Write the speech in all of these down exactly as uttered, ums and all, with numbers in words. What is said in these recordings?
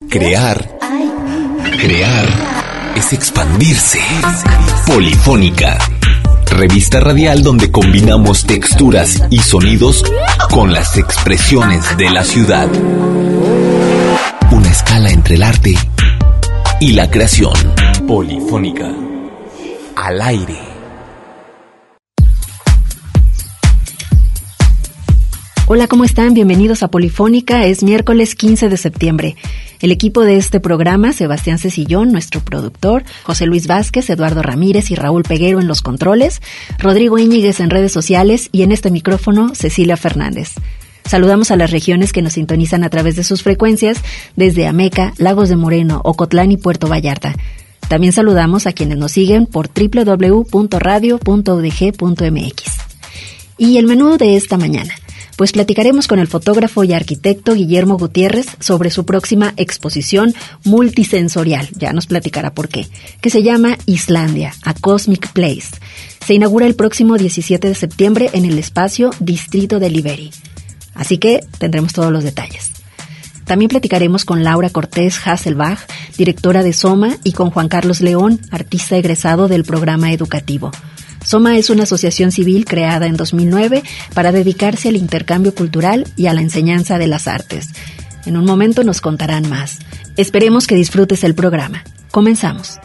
Crear, crear es expandirse. Polifónica, revista radial donde combinamos texturas y sonidos con las expresiones de la ciudad. Una escala entre el arte y la creación. Polifónica, al aire. Hola, ¿cómo están? Bienvenidos a Polifónica. Es miércoles quince de septiembre. El equipo de este programa, Sebastián Cecillón, nuestro productor, José Luis Vázquez, Eduardo Ramírez y Raúl Peguero en los controles, Rodrigo Íñiguez en redes sociales y en este micrófono, Cecilia Fernández. Saludamos a las regiones que nos sintonizan a través de sus frecuencias desde Ameca, Lagos de Moreno, Ocotlán y Puerto Vallarta. También saludamos a quienes nos siguen por doble u doble u doble u punto radio punto u d g punto m x. Y el menú de esta mañana. Pues platicaremos con el fotógrafo y arquitecto Guillermo Gutiérrez sobre su próxima exposición multisensorial, ya nos platicará por qué, que se llama Islandia, a Cosmic Place. Se inaugura el próximo diecisiete de septiembre en el espacio Distrito de Liberi. Así que tendremos todos los detalles. También platicaremos con Laura Cortés Hasselbach, directora de SOMA, y con Juan Carlos León, artista egresado del programa educativo. SOMA es una asociación civil creada en dos mil nueve para dedicarse al intercambio cultural y a la enseñanza de las artes. En un momento nos contarán más. Esperemos que disfrutes el programa. Comenzamos.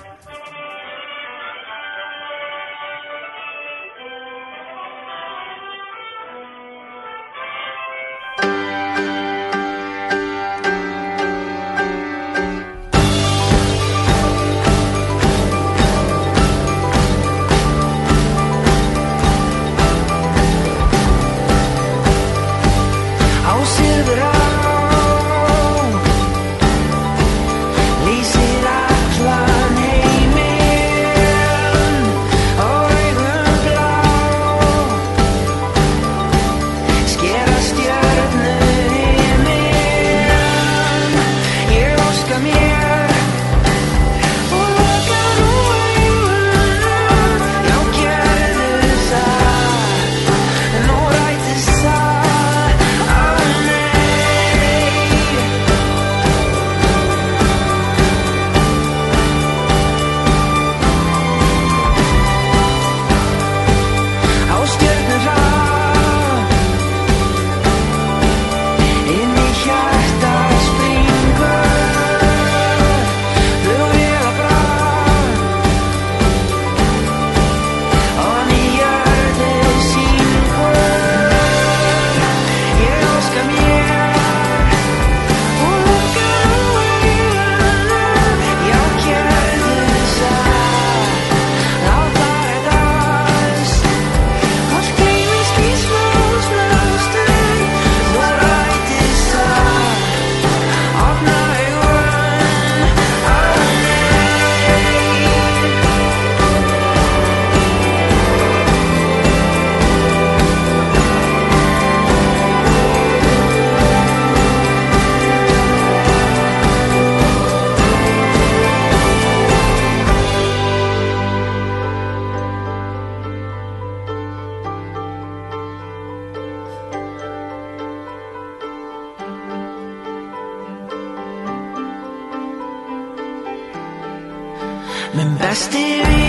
Men besti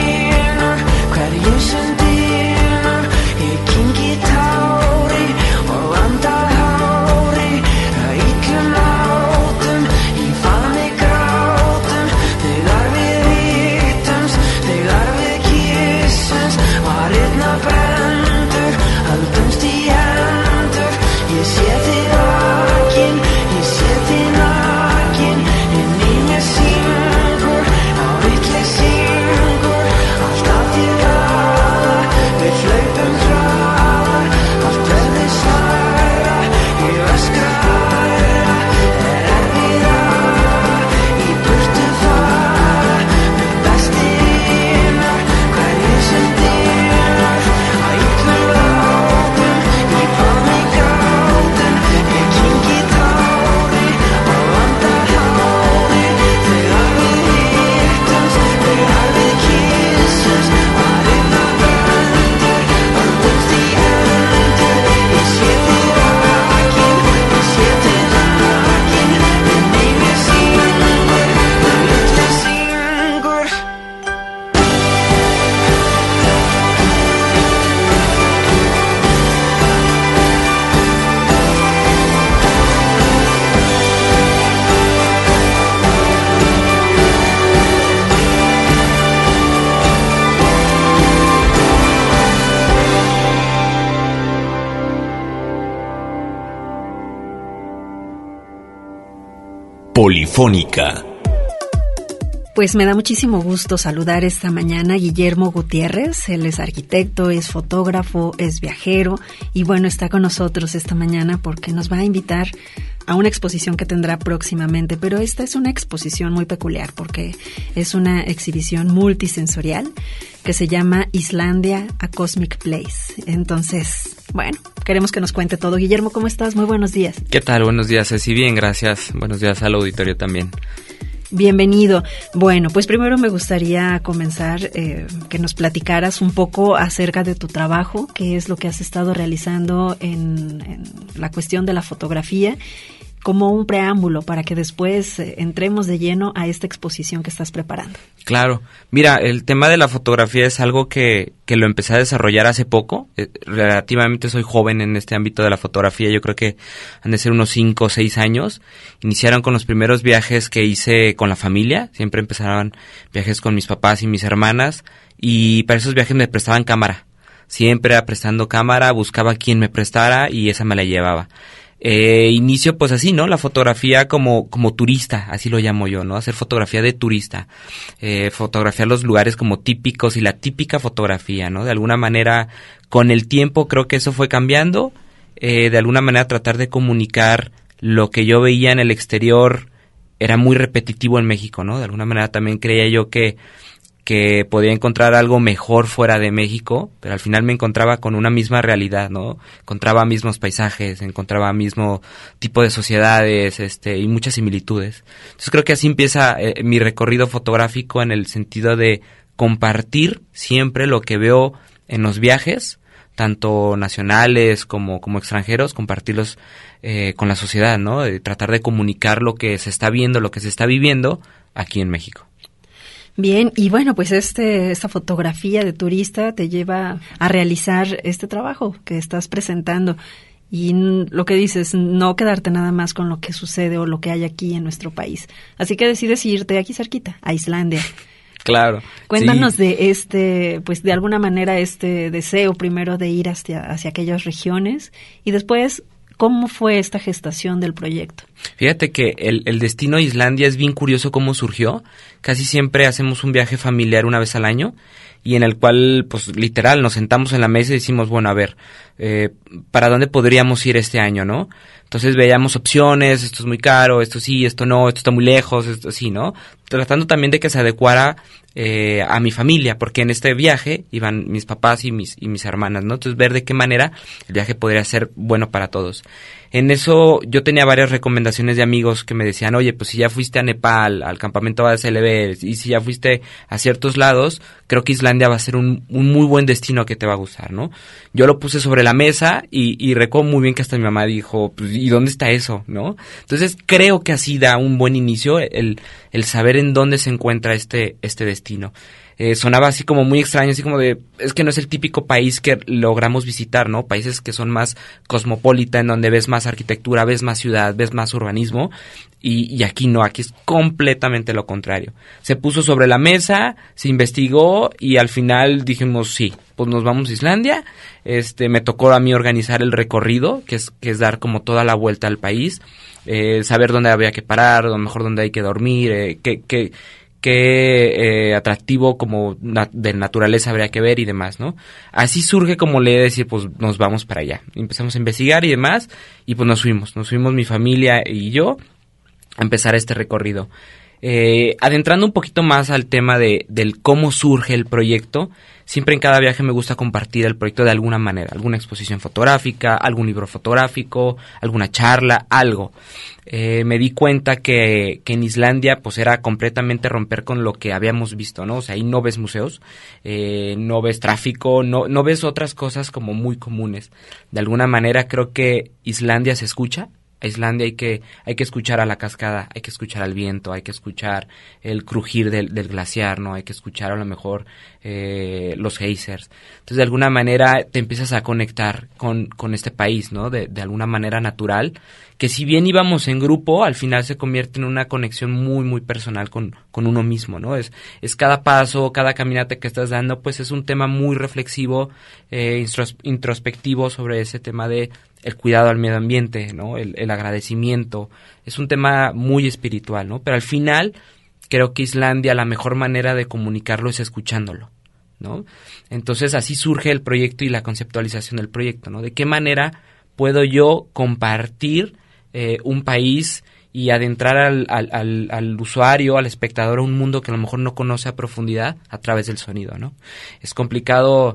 vinur, hverju sem dýnar, ég kyngi tári og anda hári, að illum látum, ég fann mig grátum, þegar við hittumst, þegar við kyssumst, varirnar brendur, höldumst í hendur, ég sé þig vakin, ég sé þig nakin, inn í mér syngur, á milli syngur, alltaf þér að Polifónica. Pues me da muchísimo gusto saludar esta mañana a Guillermo Gutiérrez. Él es arquitecto, es fotógrafo, es viajero y bueno, está con nosotros esta mañana porque nos va a invitar a una exposición que tendrá próximamente, pero esta es una exposición muy peculiar porque es una exhibición multisensorial que se llama Islandia, a Cosmic Place. Entonces, bueno, queremos que nos cuente todo. Guillermo, ¿cómo estás? Muy buenos días. ¿Qué tal? Buenos días, Ceci. Bien, gracias. Buenos días al auditorio también. Bienvenido. Bueno, pues primero me gustaría comenzar eh, que nos platicaras un poco acerca de tu trabajo, qué es lo que has estado realizando en, en la cuestión de la fotografía, como un preámbulo para que después eh, entremos de lleno a esta exposición que estás preparando. Claro. Mira, el tema de la fotografía es algo que, que lo empecé a desarrollar hace poco. Eh, relativamente soy joven en este ámbito de la fotografía. Yo creo que han de ser unos cinco o seis años. Iniciaron con los primeros viajes que hice con la familia. Siempre empezaban viajes con mis papás y mis hermanas. Y para esos viajes me prestaban cámara. Siempre era prestando cámara, buscaba quien me prestara y esa me la llevaba. Eh, inicio pues así, ¿no? La fotografía como como turista, así lo llamo yo, ¿no? Hacer fotografía de turista, eh, fotografiar los lugares como típicos y la típica fotografía, ¿no? De alguna manera, con el tiempo creo que eso fue cambiando, eh, de alguna manera tratar de comunicar lo que yo veía en el exterior era muy repetitivo en México, ¿no? De alguna manera también creía yo que que podía encontrar algo mejor fuera de México, pero al final me encontraba con una misma realidad, ¿no? Encontraba mismos paisajes, encontraba mismo tipo de sociedades, este, y muchas similitudes. Entonces creo que así empieza eh, mi recorrido fotográfico en el sentido de compartir siempre lo que veo en los viajes, tanto nacionales como, como extranjeros, compartirlos eh, con la sociedad, ¿no? De tratar de comunicar lo que se está viendo, lo que se está viviendo aquí en México. Bien, y bueno, pues este esta fotografía de turista te lleva a realizar este trabajo que estás presentando y n- lo que dices, no quedarte nada más con lo que sucede o lo que hay aquí en nuestro país. Así que decides irte aquí cerquita, a Islandia. Claro. Cuéntanos sí. de este, pues de alguna manera este deseo primero de ir hacia, hacia aquellas regiones y después, ¿cómo fue esta gestación del proyecto? Fíjate que el, el destino a Islandia es bien curioso cómo surgió. Casi siempre hacemos un viaje familiar una vez al año y en el cual, pues literal, nos sentamos en la mesa y decimos, bueno, a ver, eh, ¿para dónde podríamos ir este año, no? Entonces veíamos opciones, esto es muy caro, esto sí, esto no, esto está muy lejos, esto sí, ¿no? Tratando también de que se adecuara eh, a mi familia, porque en este viaje iban mis papás y mis y mis hermanas, ¿no? Entonces ver de qué manera el viaje podría ser bueno para todos. En eso yo tenía varias recomendaciones de amigos que me decían, oye, pues si ya fuiste a Nepal, al campamento A S L B, y si ya fuiste a ciertos lados, creo que Islandia va a ser un, un muy buen destino que te va a gustar, ¿no? Yo lo puse sobre la mesa y, y recuerdo muy bien que hasta mi mamá dijo, pues, ¿y dónde está eso, no? Entonces creo que así da un buen inicio el, el saber en dónde se encuentra este, este destino. Eh, sonaba así como muy extraño, así como de, es que no es el típico país que logramos visitar, ¿no? Países que son más cosmopolita, en donde ves más arquitectura, ves más ciudad, ves más urbanismo, y, y aquí no, aquí es completamente lo contrario. Se puso sobre la mesa, se investigó, y al final dijimos, sí, pues nos vamos a Islandia. Este, me tocó a mí organizar el recorrido, que es, que es dar como toda la vuelta al país, eh, saber dónde había que parar, a lo mejor dónde hay que dormir, eh, qué, qué, qué eh, atractivo como na- de naturaleza habría que ver y demás, ¿no? Así surge como le he de decir, pues nos vamos para allá. Empezamos a investigar y demás, y pues nos fuimos, nos fuimos mi familia y yo a empezar este recorrido. Eh, adentrando un poquito más al tema de del cómo surge el proyecto, siempre en cada viaje me gusta compartir el proyecto de alguna manera, alguna exposición fotográfica, algún libro fotográfico, alguna charla, algo. Eh, me di cuenta que, que en Islandia pues era completamente romper con lo que habíamos visto, ¿no? O sea, ahí no ves museos, eh, no ves tráfico, no, no ves otras cosas como muy comunes. De alguna manera creo que Islandia se escucha. A Islandia hay que hay que escuchar a la cascada, hay que escuchar al viento, hay que escuchar el crujir del, del glaciar, ¿no? Hay que escuchar a lo mejor eh, los geysers. Entonces, de alguna manera te empiezas a conectar con, con este país, ¿no? De, de alguna manera natural, que si bien íbamos en grupo, al final se convierte en una conexión muy, muy personal con, con uno mismo, ¿no? Es, es cada paso, cada caminata que estás dando, pues es un tema muy reflexivo, eh, introspectivo sobre ese tema de el cuidado al medio ambiente, ¿no? El, el agradecimiento. Es un tema muy espiritual, ¿no? Pero al final creo que Islandia, la mejor manera de comunicarlo es escuchándolo, ¿no? Entonces así surge el proyecto y la conceptualización del proyecto, ¿no? ¿De qué manera puedo yo compartir eh, un país y adentrar al, al, al, al usuario, al espectador, a un mundo que a lo mejor no conoce a profundidad a través del sonido, ¿no? Es complicado,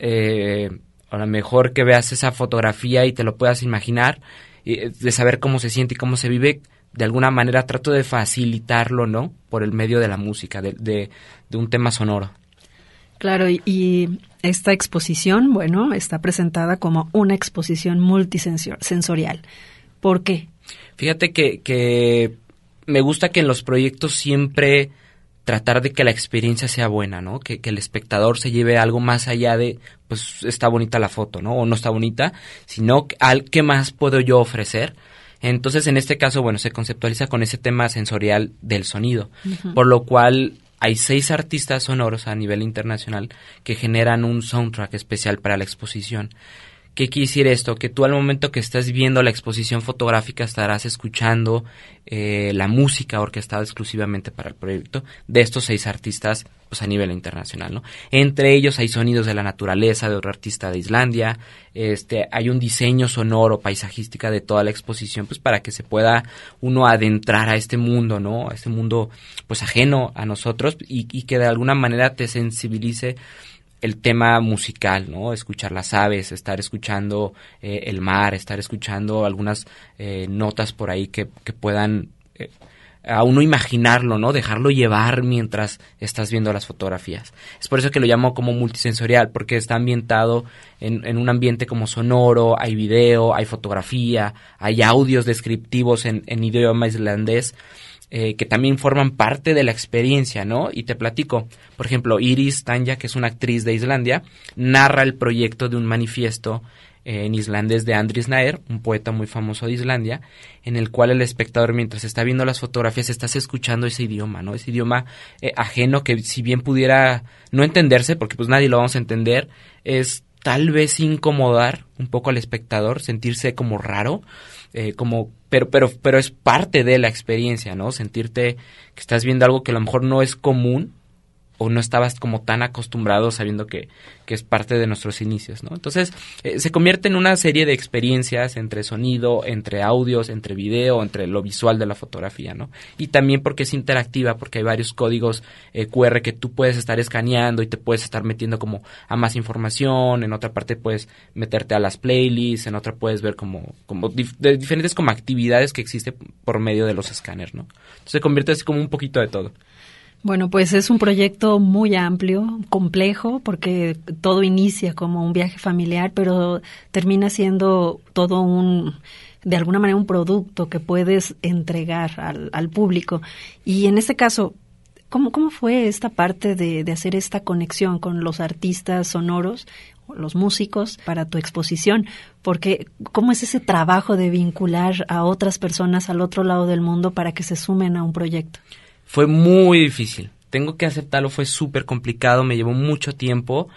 eh, a lo mejor que veas esa fotografía y te lo puedas imaginar, eh, de saber cómo se siente y cómo se vive. De alguna manera trato de facilitarlo, ¿no? Por el medio de la música, de, de, de un tema sonoro. Claro, y, y esta exposición, bueno, está presentada como una exposición multisensorial. ¿Por qué? Fíjate que, que me gusta que en los proyectos siempre tratar de que la experiencia sea buena, ¿no? Que, que el espectador se lleve algo más allá de, pues, está bonita la foto, ¿no? O no está bonita, sino, al ¿qué más puedo yo ofrecer? Entonces, en este caso, bueno, se conceptualiza con ese tema sensorial del sonido, uh-huh. Por lo cual hay seis artistas sonoros a nivel internacional que generan un soundtrack especial para la exposición. ¿Qué quiere decir esto? Que tú al momento que estás viendo la exposición fotográfica estarás escuchando eh, la música orquestada exclusivamente para el proyecto de estos seis artistas, pues a nivel internacional, ¿no? Entre ellos hay sonidos de la naturaleza de otro artista de Islandia, este, hay un diseño sonoro, paisajística de toda la exposición, pues para que se pueda uno adentrar a este mundo, ¿no? A este mundo, pues ajeno a nosotros y, y que de alguna manera te sensibilice el tema musical, ¿no? Escuchar las aves, estar escuchando eh, el mar, estar escuchando algunas eh, notas por ahí que, que puedan eh, a uno imaginarlo, ¿no? Dejarlo llevar mientras estás viendo las fotografías. Es por eso que lo llamo como multisensorial, porque está ambientado en, en un ambiente como sonoro, hay video, hay fotografía, hay audios descriptivos en, en idioma islandés, Eh, que también forman parte de la experiencia, ¿no? Y te platico, por ejemplo, Iris Tanja, que es una actriz de Islandia, narra el proyecto de un manifiesto eh, en islandés de Andris Naer, un poeta muy famoso de Islandia, en el cual el espectador, mientras está viendo las fotografías, estás escuchando ese idioma, ¿no? Ese idioma eh, ajeno que, si bien pudiera no entenderse, porque pues nadie lo vamos a entender, es tal vez incomodar un poco al espectador, sentirse como raro, eh, como pero pero pero es parte de la experiencia, ¿no? Sentirte que estás viendo algo que a lo mejor no es común o no estabas como tan acostumbrado sabiendo que, que es parte de nuestros inicios, ¿no? Entonces, eh, se convierte en una serie de experiencias entre sonido, entre audios, entre video, entre lo visual de la fotografía, ¿no? Y también porque es interactiva, porque hay varios códigos eh, cu erre que tú puedes estar escaneando y te puedes estar metiendo como a más información, en otra parte puedes meterte a las playlists, en otra puedes ver como, como dif- de diferentes como actividades que existen por medio de los escáneres, ¿no? Entonces se convierte así como un poquito de todo. Bueno, pues es un proyecto muy amplio, complejo, porque todo inicia como un viaje familiar, pero termina siendo todo un, de alguna manera, un producto que puedes entregar al, al público. Y en este caso, ¿cómo, cómo fue esta parte de, de hacer esta conexión con los artistas sonoros, los músicos, para tu exposición? Porque, ¿cómo es ese trabajo de vincular a otras personas al otro lado del mundo para que se sumen a un proyecto? Fue muy difícil, tengo que aceptarlo, fue súper complicado, me llevó mucho tiempo,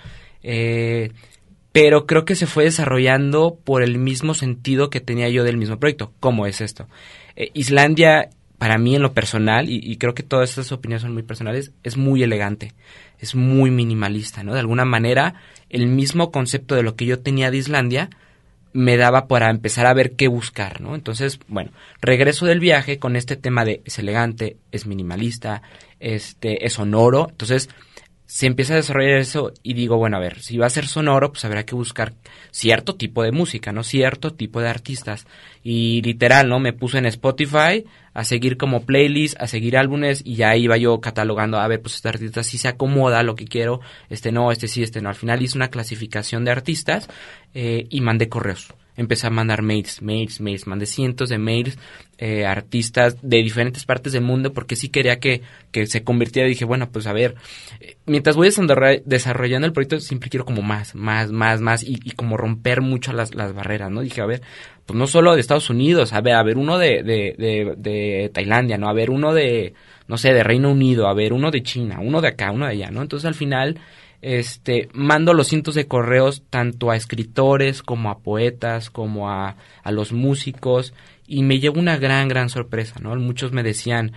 eh, pero creo que se fue desarrollando por el mismo sentido que tenía yo del mismo proyecto. ¿Cómo es esto? Eh, Islandia, para mí en lo personal, y, y creo que todas estas opiniones son muy personales, es muy elegante, es muy minimalista, ¿no? De alguna manera, el mismo concepto de lo que yo tenía de Islandia me daba para empezar a ver qué buscar, ¿no? Entonces, bueno, regreso del viaje con este tema de es elegante, es minimalista, este, es sonoro. Entonces, se empieza a desarrollar eso y digo, bueno, a ver, si va a ser sonoro, pues habrá que buscar cierto tipo de música, ¿no? Cierto tipo de artistas. Y literal, ¿no? Me puse en Spotify a seguir como playlist, a seguir álbumes y ya iba yo catalogando, a ver, pues este artista sí se acomoda a lo que quiero, este no, este sí, este no. Al final hice una clasificación de artistas eh, y mandé correos. Empecé a mandar mails, mails, mails, mandé cientos de mails eh, a artistas de diferentes partes del mundo porque sí quería que, que se convirtiera. Dije, bueno, pues a ver, eh, mientras voy desarrollando el proyecto siempre quiero como más, más, más, más y, y como romper mucho las, las barreras, ¿no? Dije, a ver, pues no solo de Estados Unidos, a ver, a ver uno de, de, de, de Tailandia, ¿no? A ver uno de, no sé, de Reino Unido, a ver uno de China, uno de acá, uno de allá, ¿no? Entonces al final este, mando los cientos de correos tanto a escritores como a poetas, como a, a los músicos, y me llevo una gran, gran sorpresa, ¿no? Muchos me decían,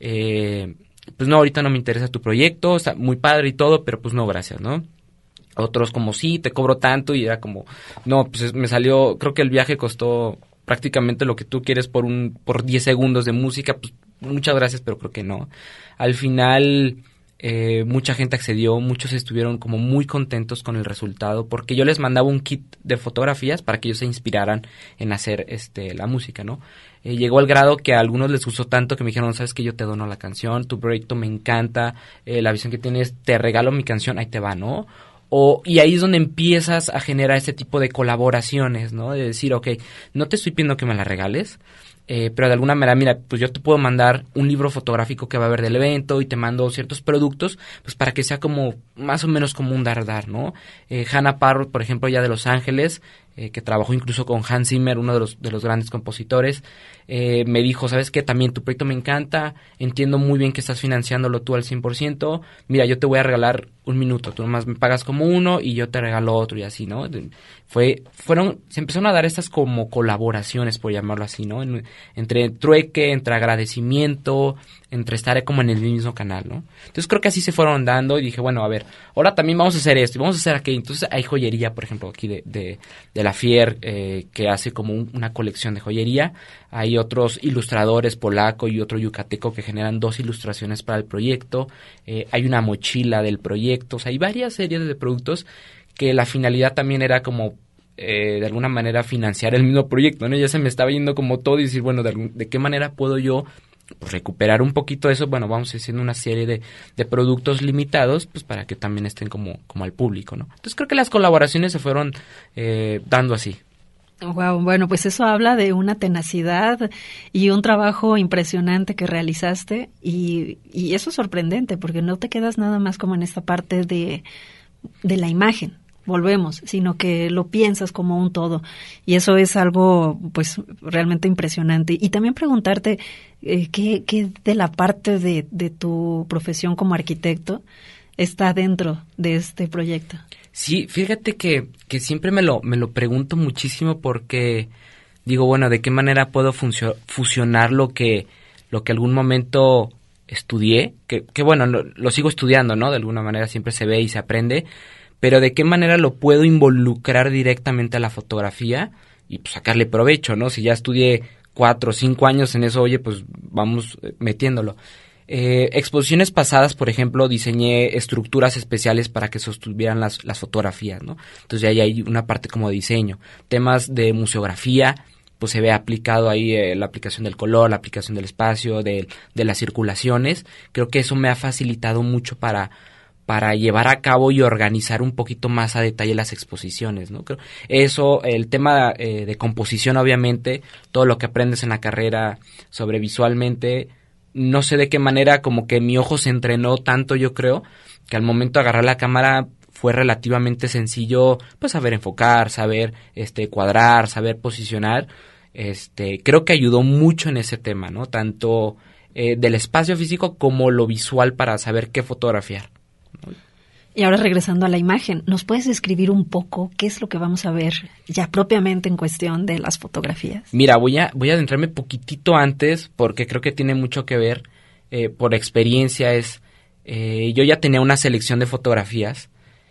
eh, pues no, ahorita no me interesa tu proyecto, está muy padre y todo, pero pues no, gracias, ¿no? Otros como, sí, te cobro tanto, y era como, no, pues me salió, creo que el viaje costó prácticamente lo que tú quieres por un por diez segundos de música, pues muchas gracias, pero creo que no. Al final, eh, mucha gente accedió, muchos estuvieron como muy contentos con el resultado, porque yo les mandaba un kit de fotografías para que ellos se inspiraran en hacer este la música, ¿no? Eh, llegó al grado que a algunos les gustó tanto que me dijeron, sabes que yo te dono la canción, tu proyecto me encanta, eh, la visión que tienes, te regalo mi canción, ahí te va, ¿no? O, y ahí es donde empiezas a generar este tipo de colaboraciones, ¿no? De decir, ok, no te estoy pidiendo que me la regales, eh, pero de alguna manera, mira, pues yo te puedo mandar un libro fotográfico que va a haber del evento y te mando ciertos productos, pues para que sea como, más o menos como un dar-dar, ¿no? Eh, Hannah Parrott, por ejemplo, ya de Los Ángeles, eh, que trabajó incluso con Hans Zimmer, uno de los, de los grandes compositores, eh, me dijo, ¿sabes qué? También tu proyecto me encanta, entiendo muy bien que estás financiándolo tú al cien por ciento, mira, yo te voy a regalar un minuto, tú nomás me pagas como uno y yo te regalo otro y así, ¿no? Fue, fueron, se empezaron a dar estas como colaboraciones, por llamarlo así, ¿no? En, entre trueque, entre agradecimiento, entre estar como en el mismo canal, ¿no? Entonces creo que así se fueron dando y dije, bueno, a ver, ahora también vamos a hacer esto y vamos a hacer aquello. Entonces hay joyería, por ejemplo, aquí de, de, de la Fier, eh, que hace como un, una colección de joyería. Hay otros ilustradores, polaco y otro yucateco, que generan dos ilustraciones para el proyecto. Eh, hay una mochila del proyecto. O sea, hay varias series de productos que la finalidad también era como eh, de alguna manera financiar el mismo proyecto, ¿no? Ya se me estaba yendo como todo y decir, bueno, de, de qué manera puedo yo pues recuperar un poquito de eso. Bueno, vamos haciendo una serie de, de productos limitados, pues para que también estén como, como al público, ¿no? Entonces creo que las colaboraciones se fueron eh, dando así. Wow, bueno, pues eso habla de una tenacidad y un trabajo impresionante que realizaste, y, y eso es sorprendente porque no te quedas nada más como en esta parte de, de la imagen, volvemos, sino que lo piensas como un todo, y eso es algo pues realmente impresionante. Y también preguntarte eh, ¿qué, qué de la parte de, de tu profesión como arquitecto está dentro de este proyecto? Sí, fíjate que, que siempre me lo, me lo pregunto muchísimo, porque digo, bueno, ¿de qué manera puedo funcio- fusionar lo que, lo que algún momento estudié? Que, que bueno, lo, lo sigo estudiando, ¿no? De alguna manera siempre se ve y se aprende, pero ¿de qué manera lo puedo involucrar directamente a la fotografía y pues, sacarle provecho, ¿no? Si ya estudié cuatro o cinco años en eso, oye, pues vamos metiéndolo. Eh, exposiciones pasadas, por ejemplo, diseñé estructuras especiales para que sostuvieran las, las fotografías, ¿no? Entonces ahí hay una parte como de diseño. Temas de museografía, pues se ve aplicado ahí eh, la aplicación del color, la aplicación del espacio, de, de las circulaciones. Creo que eso me ha facilitado mucho para, para llevar a cabo y organizar un poquito más a detalle las exposiciones, ¿no? Creo eso, el tema eh, de composición, obviamente, todo lo que aprendes en la carrera sobre visualmente, no sé de qué manera como que mi ojo se entrenó tanto, yo creo, que al momento de agarrar la cámara fue relativamente sencillo, pues saber enfocar, saber este cuadrar, saber posicionar. Este, creo que ayudó mucho en ese tema, ¿no? Tanto eh, del espacio físico como lo visual para saber qué fotografiar, ¿no? Y ahora regresando a la imagen, ¿nos puedes describir un poco qué es lo que vamos a ver ya propiamente en cuestión de las fotografías? Mira, voy a voy a adentrarme poquitito antes, porque creo que tiene mucho que ver, eh, por experiencia, es eh, yo ya tenía una selección de fotografías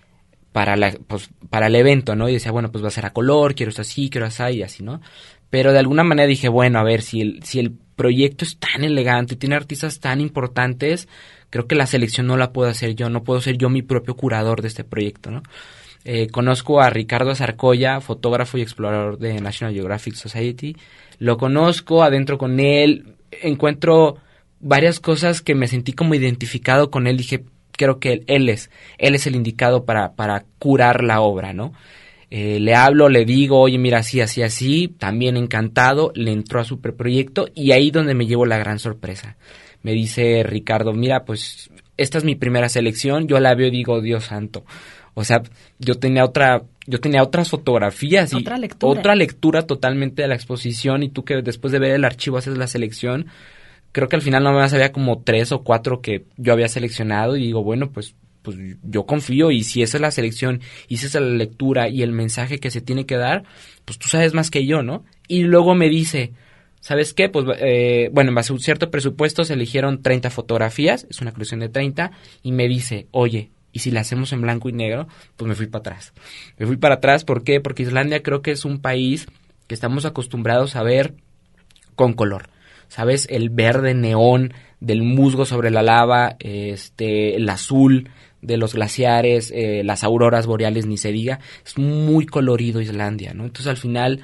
para la pues, para el evento, ¿no? Y decía, bueno, pues va a ser a color, quiero esto así, quiero así y así, ¿no? Pero de alguna manera dije, bueno, a ver, si el si el proyecto es tan elegante y tiene artistas tan importantes, creo que la selección no la puedo hacer yo, no puedo ser yo mi propio curador de este proyecto, ¿no? Eh, conozco a Ricardo Zarcoya, fotógrafo y explorador de National Geographic Society. Lo conozco, adentro con él, encuentro varias cosas que me sentí como identificado con él. Dije, creo que él, él es, él es el indicado para, para curar la obra, ¿no? Eh, le hablo, le digo, oye, mira, así, así, así, también encantado, le entró a su proyecto y ahí donde me llevo la gran sorpresa. Me dice Ricardo, mira, pues esta es mi primera selección, yo la veo y digo, Dios santo. O sea, yo tenía otra, yo tenía otras fotografías y otra lectura. otra lectura totalmente de la exposición, y tú que después de ver el archivo haces la selección. Creo que al final no me sabía como tres o cuatro que yo había seleccionado y digo, bueno, pues pues yo confío, y si esa es la selección, y si esa es la lectura y el mensaje que se tiene que dar, pues tú sabes más que yo, ¿no? Y luego me dice, ¿sabes qué? Pues, eh, bueno, en base a un cierto presupuesto se eligieron treinta fotografías, es una colección de treinta, y me dice, oye, y si la hacemos en blanco y negro, pues me fui para atrás. Me fui para atrás, ¿por qué? Porque Islandia creo que es un país que estamos acostumbrados a ver con color, ¿sabes? El verde neón del musgo sobre la lava, este, el azul de los glaciares, eh, las auroras boreales, ni se diga. Es muy colorido Islandia, ¿no? Entonces, al final,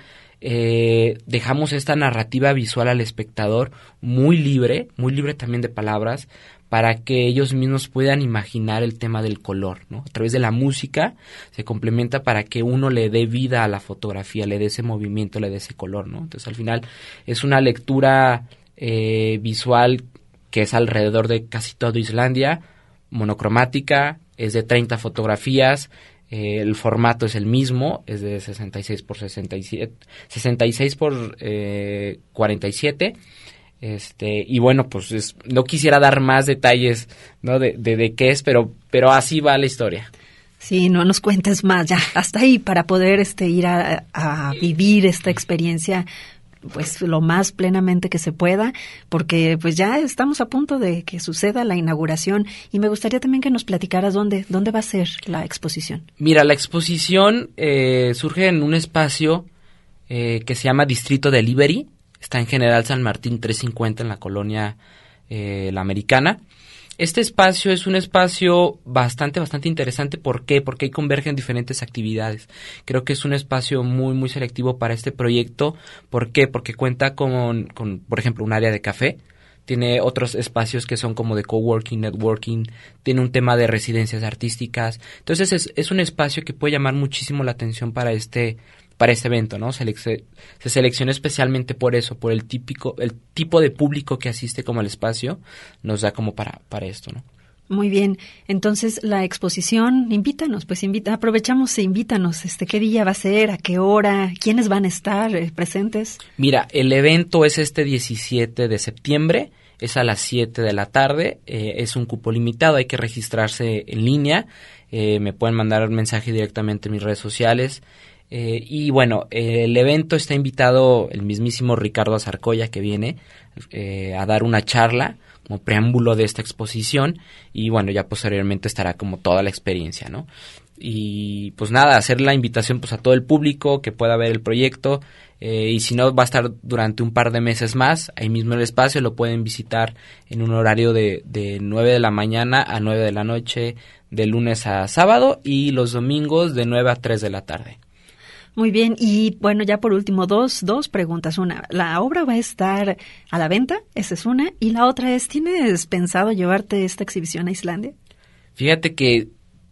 eh, dejamos esta narrativa visual al espectador muy libre, muy libre también de palabras, para que ellos mismos puedan imaginar el tema del color, ¿no? A través de la música se complementa para que uno le dé vida a la fotografía, le dé ese movimiento, le dé ese color, ¿no? Entonces, al final, es una lectura eh, visual que es alrededor de casi todo Islandia, monocromática, es de treinta fotografías, eh, el formato es el mismo, es de sesenta y seis por sesenta y siete, sesenta y seis por cuarenta y siete. Este, y bueno, pues es, no quisiera dar más detalles, ¿no? de, de, de qué es, pero, pero así va la historia. Sí, no nos cuentes más, ya, hasta ahí, para poder este ir a, a vivir esta experiencia pues lo más plenamente que se pueda, porque pues ya estamos a punto de que suceda la inauguración, y me gustaría también que nos platicaras dónde, dónde va a ser la exposición. Mira, la exposición eh, surge en un espacio eh, que se llama Distrito Delivery. Está en General San Martín trescientos cincuenta en la colonia eh, La Americana. Este espacio es un espacio bastante, bastante interesante. ¿Por qué? Porque ahí convergen diferentes actividades. Creo que es un espacio muy, muy selectivo para este proyecto. ¿Por qué? Porque cuenta con, con, por ejemplo, un área de café. Tiene otros espacios que son como de coworking, networking. Tiene un tema de residencias artísticas. Entonces es, es un espacio que puede llamar muchísimo la atención para este para este evento, ¿no? Se, se seleccionó especialmente por eso, por el típico, el tipo de público que asiste como al espacio, nos da como para, para esto, ¿no? Muy bien, entonces la exposición, invítanos, pues invita, aprovechamos e invítanos, este, ¿qué día va a ser? ¿A qué hora? ¿Quiénes van a estar eh, presentes? Mira, el evento es este diecisiete de septiembre, es a las siete de la tarde, eh, es un cupo limitado, hay que registrarse en línea, eh, me pueden mandar un mensaje directamente en mis redes sociales. Eh, y bueno, eh, el evento está invitado el mismísimo Ricardo Azarcoya, que viene eh, a dar una charla como preámbulo de esta exposición, y bueno, ya posteriormente estará como toda la experiencia, ¿no? Y pues nada, hacer la invitación pues a todo el público que pueda ver el proyecto, eh, y si no, va a estar durante un par de meses más, ahí mismo en el espacio, lo pueden visitar en un horario de, de nueve de la mañana a nueve de la noche, de lunes a sábado, y los domingos de nueve a tres de la tarde. Muy bien, y bueno, ya por último, dos, dos preguntas. Una, ¿la obra va a estar a la venta? Esa es una. Y la otra es, ¿tienes pensado llevarte esta exhibición a Islandia? Fíjate que,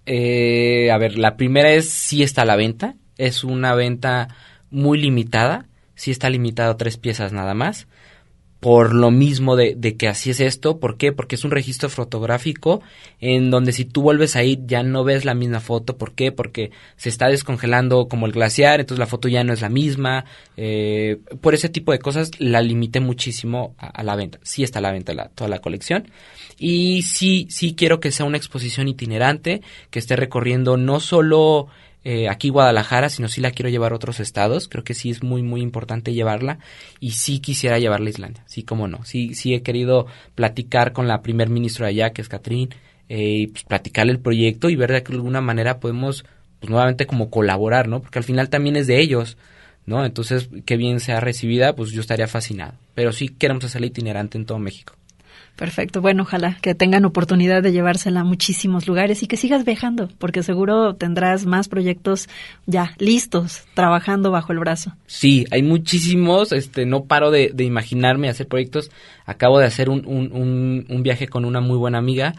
eh, a ver, la primera es sí está a la venta. Es una venta muy limitada. Sí está limitado a tres piezas nada más. Por lo mismo de, de que así es esto. ¿Por qué? Porque es un registro fotográfico en donde si tú vuelves a ir ya no ves la misma foto. ¿Por qué? Porque se está descongelando como el glaciar, entonces la foto ya no es la misma. Eh, por ese tipo de cosas la limité muchísimo a, a la venta. Sí está a la venta la, toda la colección. Y sí, sí quiero que sea una exposición itinerante, que esté recorriendo no solo Eh, aquí Guadalajara, sino sí la quiero llevar a otros estados. Creo que sí es muy muy importante llevarla, y sí quisiera llevarla a Islandia, sí, cómo no, sí sí he querido platicar con la primer ministra de allá, que es Katrín, eh, y pues platicarle el proyecto y ver de que de alguna manera podemos pues nuevamente como colaborar, ¿no? Porque al final también es de ellos, ¿no? Entonces, qué bien sea recibida, pues yo estaría fascinado, pero sí queremos hacerla itinerante en todo México. Perfecto, bueno, ojalá que tengan oportunidad de llevársela a muchísimos lugares y que sigas viajando, porque seguro tendrás más proyectos ya listos, trabajando bajo el brazo. Sí, hay muchísimos, este, no paro de, de imaginarme hacer proyectos. Acabo de hacer un, un, un, un viaje con una muy buena amiga,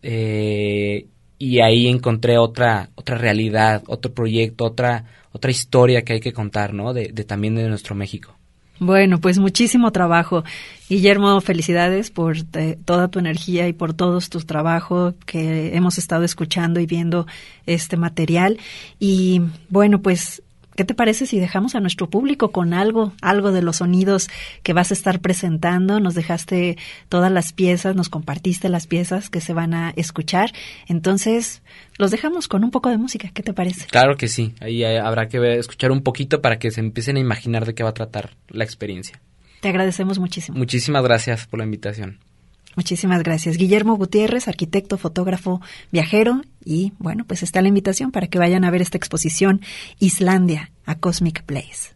eh, y ahí encontré otra otra realidad, otro proyecto, otra otra historia que hay que contar, ¿no? De, de también de nuestro México. Bueno, pues muchísimo trabajo. Guillermo, felicidades por te, toda tu energía y por todos tus trabajos que hemos estado escuchando y viendo este material. Y bueno, pues ¿qué te parece si dejamos a nuestro público con algo, algo de los sonidos que vas a estar presentando? Nos dejaste todas las piezas, nos compartiste las piezas que se van a escuchar. Entonces, los dejamos con un poco de música. ¿Qué te parece? Claro que sí. Ahí habrá que escuchar un poquito para que se empiecen a imaginar de qué va a tratar la experiencia. Te agradecemos muchísimo. Muchísimas gracias por la invitación. Muchísimas gracias. Guillermo Gutiérrez, arquitecto, fotógrafo, viajero, y bueno, pues está la invitación para que vayan a ver esta exposición Islandia, a Cosmic Place.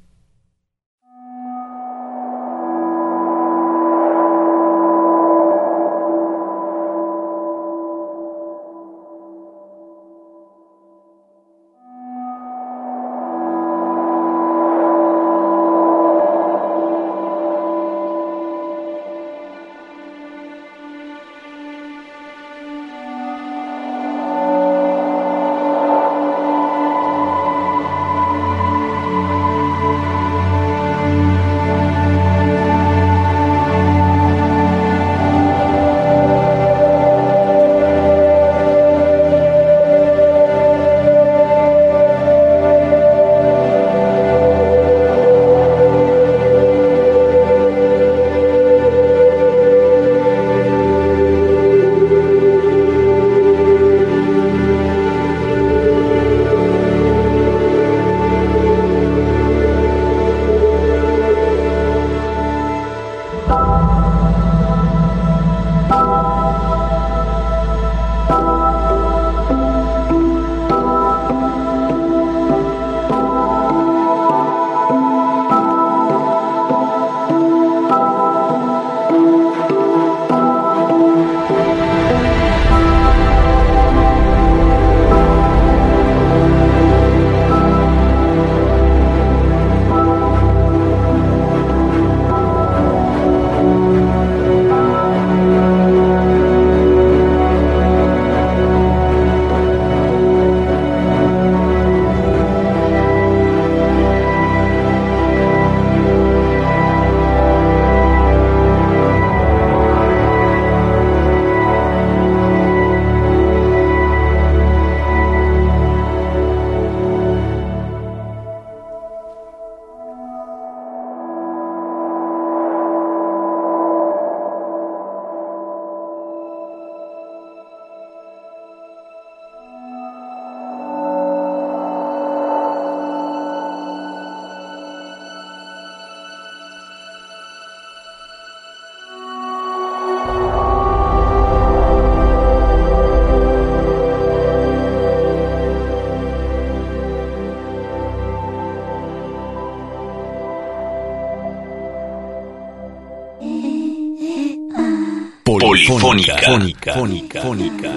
Polifónica. Fónica. Fónica. Fónica.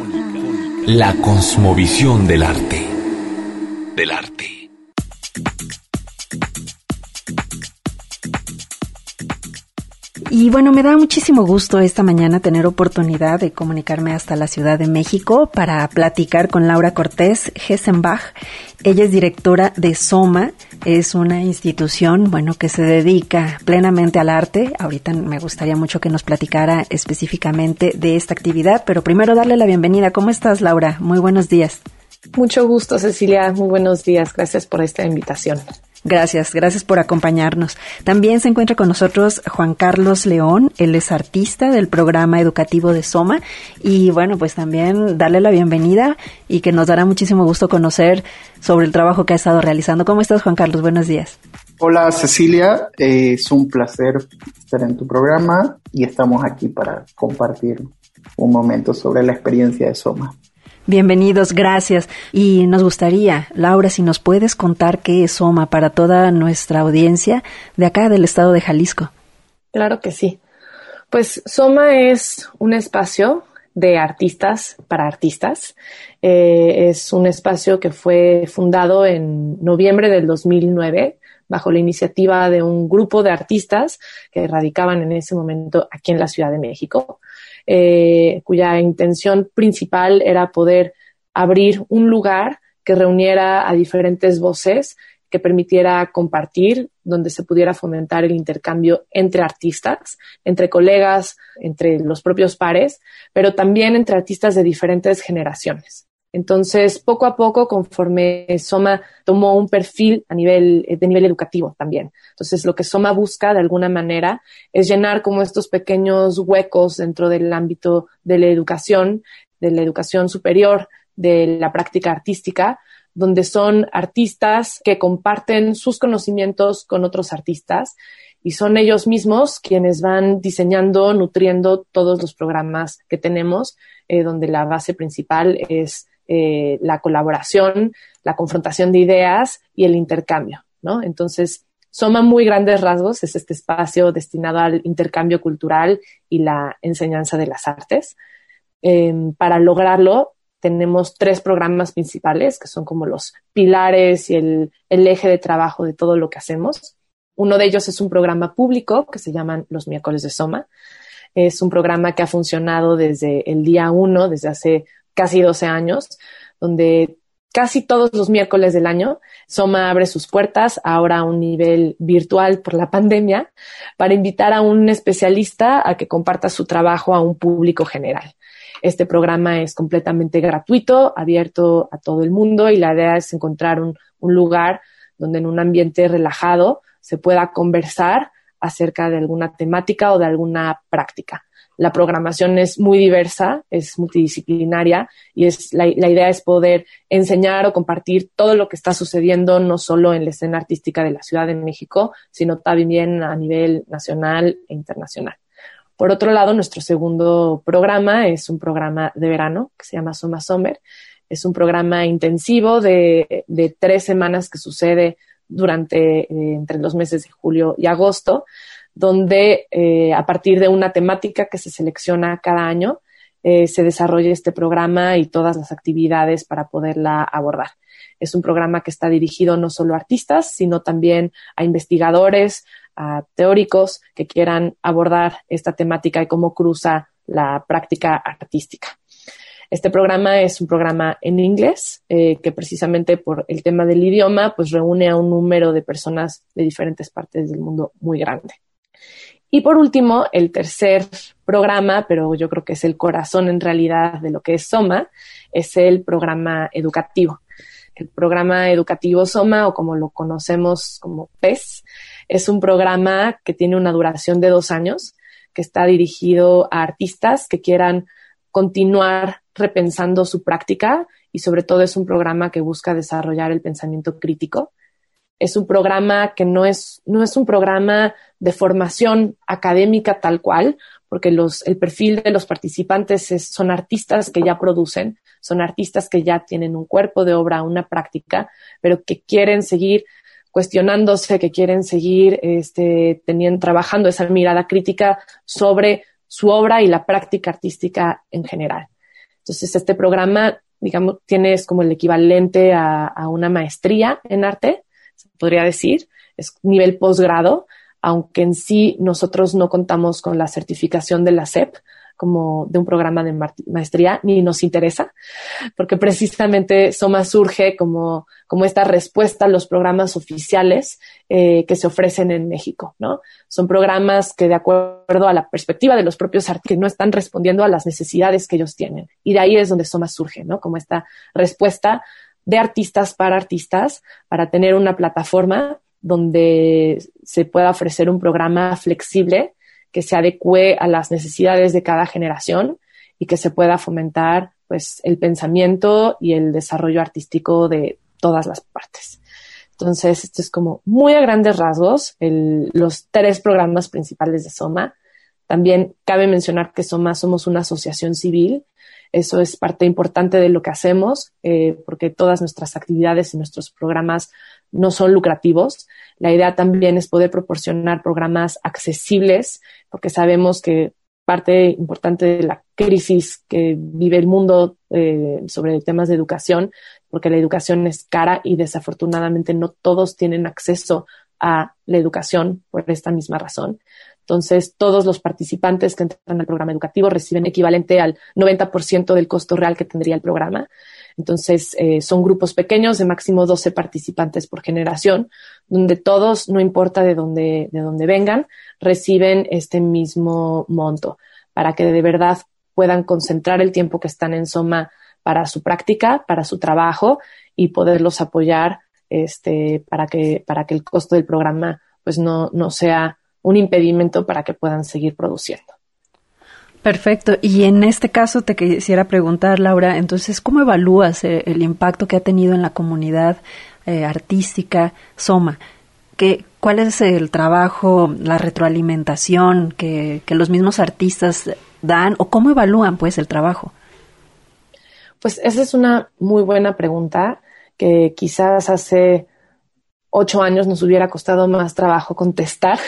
La cosmovisión del arte. Del arte. Y bueno, me da muchísimo gusto esta mañana tener oportunidad de comunicarme hasta la Ciudad de México para platicar con Laura Cortés Hessenbach. Ella es directora de SOMA, es una institución, bueno, que se dedica plenamente al arte. Ahorita me gustaría mucho que nos platicara específicamente de esta actividad, pero primero darle la bienvenida. ¿Cómo estás, Laura? Muy buenos días. Mucho gusto, Cecilia. Muy buenos días. Gracias por esta invitación. Gracias, gracias por acompañarnos. También se encuentra con nosotros Juan Carlos León, él es artista del programa educativo de SOMA y bueno, pues también darle la bienvenida y que nos dará muchísimo gusto conocer sobre el trabajo que ha estado realizando. ¿Cómo estás, Juan Carlos? Buenos días. Hola, Cecilia, eh, es un placer estar en tu programa y estamos aquí para compartir un momento sobre la experiencia de SOMA. Bienvenidos, gracias. Y nos gustaría, Laura, si nos puedes contar qué es SOMA para toda nuestra audiencia de acá del estado de Jalisco. Claro que sí. Pues SOMA es un espacio de artistas para artistas. Eh, es un espacio que fue fundado en noviembre del dos mil nueve bajo la iniciativa de un grupo de artistas que radicaban en ese momento aquí en la Ciudad de México. Eh, cuya intención principal era poder abrir un lugar que reuniera a diferentes voces, que permitiera compartir, donde se pudiera fomentar el intercambio entre artistas, entre colegas, entre los propios pares, pero también entre artistas de diferentes generaciones. Entonces, poco a poco, conforme Soma tomó un perfil a nivel, de nivel educativo también. Entonces, lo que Soma busca de alguna manera es llenar como estos pequeños huecos dentro del ámbito de la educación, de la educación superior, de la práctica artística, donde son artistas que comparten sus conocimientos con otros artistas y son ellos mismos quienes van diseñando, nutriendo todos los programas que tenemos, eh, donde la base principal es Eh, la colaboración, la confrontación de ideas y el intercambio, ¿no? Entonces, Soma, muy grandes rasgos, es este espacio destinado al intercambio cultural y la enseñanza de las artes. Eh, para lograrlo, tenemos tres programas principales, que son como los pilares y el, el eje de trabajo de todo lo que hacemos. Uno de ellos es un programa público que se llaman Los Miércoles de Soma. Es un programa que ha funcionado desde el día uno, desde hace casi doce años, donde casi todos los miércoles del año Soma abre sus puertas, ahora a un nivel virtual por la pandemia, para invitar a un especialista a que comparta su trabajo a un público general. Este programa es completamente gratuito, abierto a todo el mundo, y la idea es encontrar un, un lugar donde en un ambiente relajado se pueda conversar acerca de alguna temática o de alguna práctica. La programación es muy diversa, es multidisciplinaria y es la, la idea es poder enseñar o compartir todo lo que está sucediendo no solo en la escena artística de la Ciudad de México, sino también a nivel nacional e internacional. Por otro lado, nuestro segundo programa es un programa de verano que se llama Soma Summer. Es un programa intensivo de, de tres semanas que sucede durante eh, entre los meses de julio y agosto, donde eh, a partir de una temática que se selecciona cada año, eh, se desarrolla este programa y todas las actividades para poderla abordar. Es un programa que está dirigido no solo a artistas, sino también a investigadores, a teóricos que quieran abordar esta temática y cómo cruza la práctica artística. Este programa es un programa en inglés, eh, que precisamente por el tema del idioma, pues reúne a un número de personas de diferentes partes del mundo muy grande. Y por último, el tercer programa, pero yo creo que es el corazón en realidad de lo que es Soma, es el programa educativo. El programa educativo Soma, o como lo conocemos como P E S, es un programa que tiene una duración de dos años, que está dirigido a artistas que quieran continuar repensando su práctica, y sobre todo es un programa que busca desarrollar el pensamiento crítico. Es un programa que no es, no es un programa de formación académica tal cual, porque los, el perfil de los participantes es, son artistas que ya producen, son artistas que ya tienen un cuerpo de obra, una práctica, pero que quieren seguir cuestionándose, que quieren seguir este, teniendo, trabajando esa mirada crítica sobre su obra y la práctica artística en general. Entonces, este programa, digamos, tiene es como el equivalente a, a una maestría en arte, se podría decir, es nivel posgrado, aunque en sí nosotros no contamos con la certificación de la S E P como de un programa de maestría, ni nos interesa, porque precisamente Soma surge como, como esta respuesta a los programas oficiales eh, que se ofrecen en México, ¿no? Son programas que, de acuerdo a la perspectiva de los propios artistas, no están respondiendo a las necesidades que ellos tienen. Y de ahí es donde Soma surge, ¿no? Como esta respuesta de artistas para artistas, para tener una plataforma donde se pueda ofrecer un programa flexible que se adecue a las necesidades de cada generación y que se pueda fomentar, pues, el pensamiento y el desarrollo artístico de todas las partes. Entonces, esto es como muy a grandes rasgos el, los tres programas principales de Soma. También cabe mencionar que Soma somos una asociación civil. Eso es parte importante de lo que hacemos, eh, porque todas nuestras actividades y nuestros programas no son lucrativos. La idea también es poder proporcionar programas accesibles, porque sabemos que parte importante de la crisis que vive el mundo eh, sobre temas de educación, porque la educación es cara y desafortunadamente no todos tienen acceso a la educación por esta misma razón. Entonces, todos los participantes que entran al programa educativo reciben equivalente al noventa por ciento del costo real que tendría el programa. Entonces, eh, son grupos pequeños de máximo doce participantes por generación, donde todos, no importa de dónde, de dónde vengan, reciben este mismo monto para que de verdad puedan concentrar el tiempo que están en Soma para su práctica, para su trabajo y poderlos apoyar este, para que, para que el costo del programa pues no, no sea un impedimento para que puedan seguir produciendo. Perfecto. Y en este caso te quisiera preguntar, Laura, entonces, ¿cómo evalúas el, el impacto que ha tenido en la comunidad eh, artística Soma? ¿Qué, ¿Cuál es el trabajo, la retroalimentación que, que los mismos artistas dan o cómo evalúan pues el trabajo? Pues esa es una muy buena pregunta que quizás hace ocho años nos hubiera costado más trabajo contestar,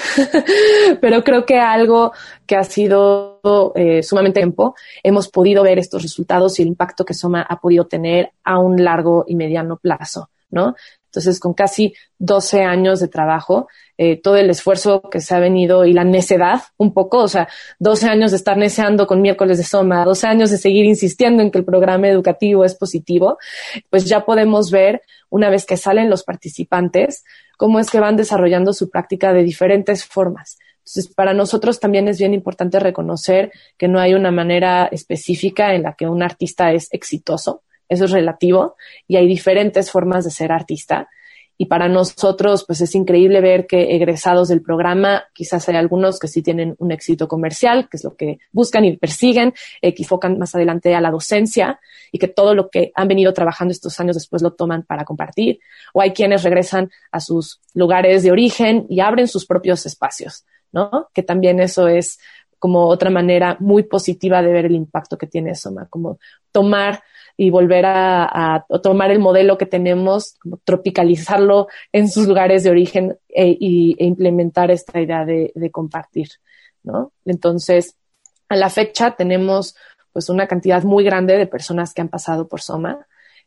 pero creo que algo que ha sido eh, sumamente tiempo, hemos podido ver estos resultados y el impacto que Soma ha podido tener a un largo y mediano plazo, ¿no? Entonces, con casi doce años de trabajo, eh, todo el esfuerzo que se ha venido y la necedad un poco, o sea, doce años de estar neceando con Miércoles de Soma, doce años de seguir insistiendo en que el programa educativo es positivo, pues ya podemos ver, una vez que salen los participantes, cómo es que van desarrollando su práctica de diferentes formas. Entonces, para nosotros también es bien importante reconocer que no hay una manera específica en la que un artista es exitoso. Eso es relativo y hay diferentes formas de ser artista. Y para nosotros, pues es increíble ver que egresados del programa, quizás hay algunos que sí tienen un éxito comercial, que es lo que buscan y persiguen, eh, que enfocan más adelante a la docencia y que todo lo que han venido trabajando estos años después lo toman para compartir. O hay quienes regresan a sus lugares de origen y abren sus propios espacios, ¿no? Que también eso es como otra manera muy positiva de ver el impacto que tiene Soma, como tomar y volver a, a, a tomar el modelo que tenemos, como tropicalizarlo en sus lugares de origen e, y, e implementar esta idea de, de compartir, ¿no? Entonces, a la fecha tenemos pues una cantidad muy grande de personas que han pasado por Soma.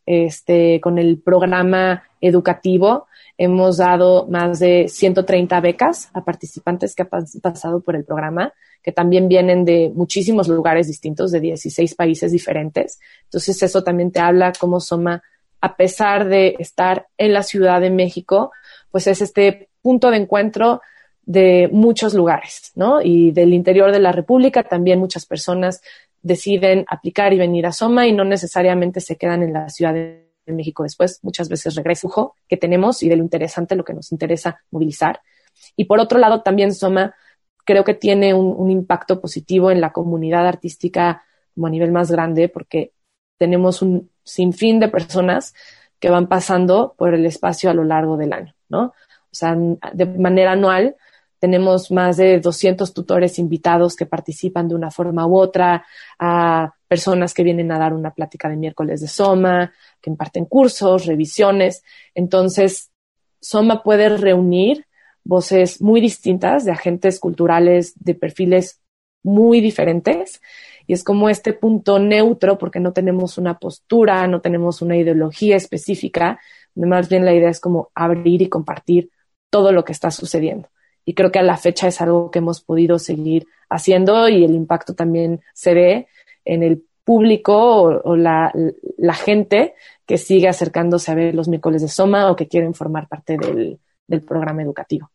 Este, con el programa educativo hemos dado más de ciento treinta becas a participantes que han pas- pasado por el programa, que también vienen de muchísimos lugares distintos, de dieciséis países diferentes. Entonces eso también te habla cómo Soma, a pesar de estar en la Ciudad de México, pues es este punto de encuentro de muchos lugares, ¿no? Y del interior de la República también muchas personas deciden aplicar y venir a Soma y no necesariamente se quedan en la Ciudad de México después. Muchas veces regresan que tenemos y de lo interesante, lo que nos interesa movilizar. Y por otro lado, también Soma creo que tiene un, un impacto positivo en la comunidad artística como a nivel más grande, porque tenemos un sinfín de personas que van pasando por el espacio a lo largo del año, ¿no? O sea, de manera anual tenemos más de doscientos tutores invitados que participan de una forma u otra, a personas que vienen a dar una plática de Miércoles de Soma, que imparten cursos, revisiones. Entonces, Soma puede reunir voces muy distintas de agentes culturales de perfiles muy diferentes y es como este punto neutro porque no tenemos una postura, no tenemos una ideología específica, más bien la idea es como abrir y compartir todo lo que está sucediendo. Y creo que a la fecha es algo que hemos podido seguir haciendo y el impacto también se ve en el público o, o la, la gente que sigue acercándose a ver los Miércoles de Soma o que quieren formar parte del, del programa educativo.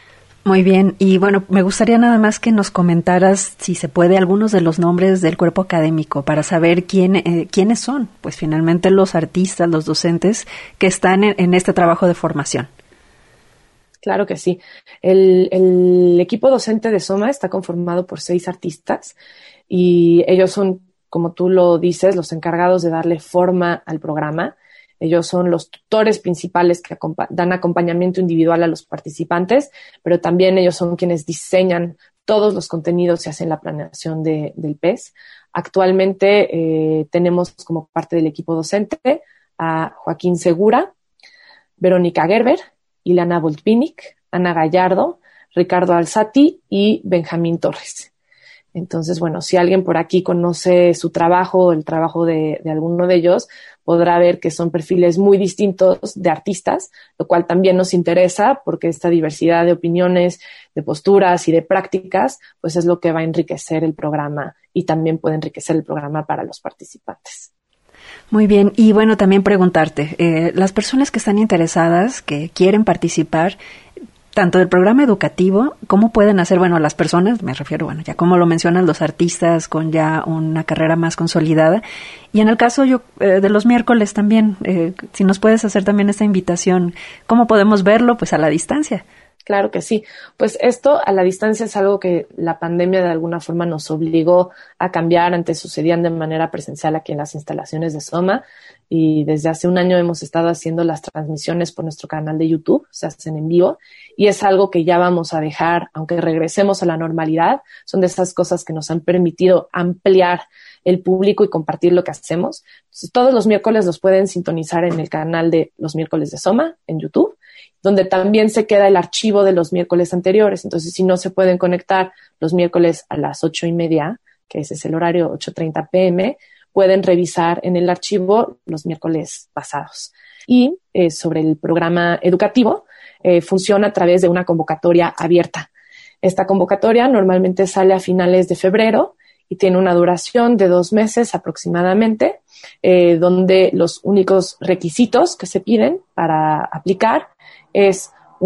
Muy bien, y bueno, me gustaría nada más que nos comentaras, si se puede, algunos de los nombres del cuerpo académico para saber quién, eh, quiénes son, pues finalmente los artistas, los docentes que están en, en este trabajo de formación. Claro que sí. El, el equipo docente de Soma está conformado por seis artistas y ellos son, como tú lo dices, los encargados de darle forma al programa. Ellos son los tutores principales que acompa- dan acompañamiento individual a los participantes, pero también ellos son quienes diseñan todos los contenidos y hacen la planeación de, del P E S. Actualmente eh, tenemos como parte del equipo docente a Joaquín Segura, Verónica Gerber, Ilana Voltpinic, Ana Gallardo, Ricardo Alzati y Benjamín Torres. Entonces, bueno, si alguien por aquí conoce su trabajo, el trabajo de, de alguno de ellos, podrá ver que son perfiles muy distintos de artistas, lo cual también nos interesa porque esta diversidad de opiniones, de posturas y de prácticas, pues es lo que va a enriquecer el programa y también puede enriquecer el programa para los participantes. Muy bien, y bueno, también preguntarte, eh, las personas que están interesadas, que quieren participar, tanto del programa educativo, cómo pueden hacer, bueno, las personas, me refiero, bueno, ya como lo mencionan, los artistas con ya una carrera más consolidada, y en el caso yo eh, de los miércoles también, eh, si nos puedes hacer también esta invitación, ¿cómo podemos verlo? Pues a la distancia. Claro que sí. Pues esto a la distancia es algo que la pandemia de alguna forma nos obligó a cambiar. Antes sucedían de manera presencial aquí en las instalaciones de Soma y desde hace un año hemos estado haciendo las transmisiones por nuestro canal de YouTube, se hacen en vivo y es algo que ya vamos a dejar, aunque regresemos a la normalidad, son de esas cosas que nos han permitido ampliar el público y compartir lo que hacemos. Entonces, todos los miércoles los pueden sintonizar en el canal de Los Miércoles de Soma en YouTube, donde también se queda el archivo de los miércoles anteriores. Entonces, si no se pueden conectar los miércoles a las ocho y media, que ese es el horario ocho treinta pm, pueden revisar en el archivo los miércoles pasados. Y eh, sobre el programa educativo, eh, funciona a través de una convocatoria abierta. Esta convocatoria normalmente sale a finales de febrero y tiene una duración de dos meses aproximadamente, eh, donde los únicos requisitos que se piden para aplicar es